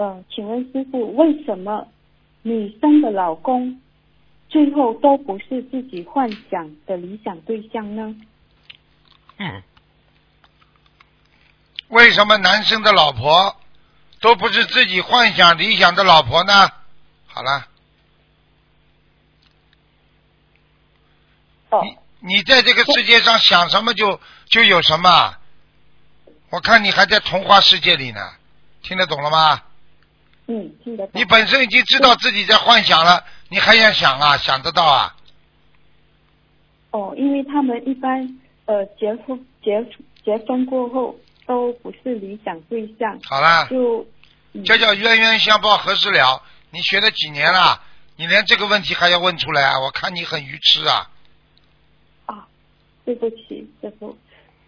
请问师父，为什么女生的老公最后都不是自己幻想的理想对象呢？ 为什么男生的老婆都不是自己幻想理想的老婆呢？好了，你在这个世界上想什么就有什么，我看你还在童话世界里呢，听得懂了吗？ 听得懂。 你本身已经知道自己在幻想了，你还想想啊？想得到啊？ 因为他们一般结婚过后都不是理想对象。 好了，这叫冤冤相报何时了？你学了几年了？你连这个问题还要问出来啊？我看你很愚痴啊！ 对不起，师父。